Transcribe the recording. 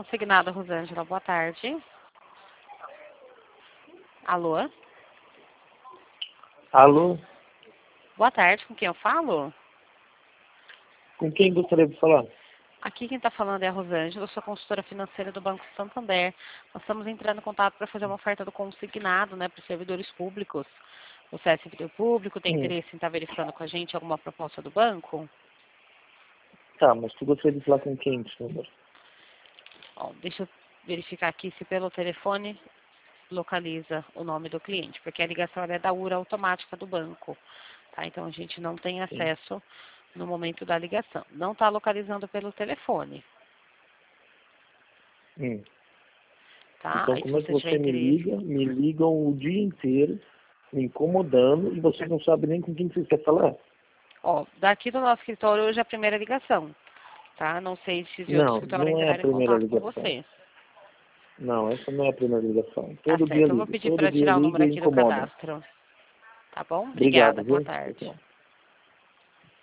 Consignado, Rosângela. Boa tarde. Alô? Alô? Boa tarde, com quem eu falo? Com quem gostaria de falar? Aqui quem está falando é a Rosângela, eu sou consultora financeira do Banco Santander. Nós estamos entrando em contato para fazer uma oferta do consignado, né, para os servidores públicos. Você é servidor público, tem interesse em estar verificando com a gente alguma proposta do banco? Tá, mas tu gostaria de falar com quem, por favor? Ó, deixa eu verificar aqui se pelo telefone localiza o nome do cliente, porque a ligação ela é da URA automática do banco, tá? Então a gente não tem acesso no momento da ligação. Não está localizando pelo telefone, tá? Então Aí se como é que você tiver você interesse, me ligam o dia inteiro, me incomodando, e você não sabe nem com quem você quer falar? ó, daqui do nosso escritório hoje é a primeira ligação, tá? Não sei se de outro Não, escritório não é a entraram em primeira contato com ligação. você. Não, essa não é a primeira ligação. Tá Todo dia certo, eu vou liga, pedir todo para dia tirar o liga número e aqui do incomoda. cadastro, tá bom? Obrigado, Obrigada, boa viu? tarde. Tchau.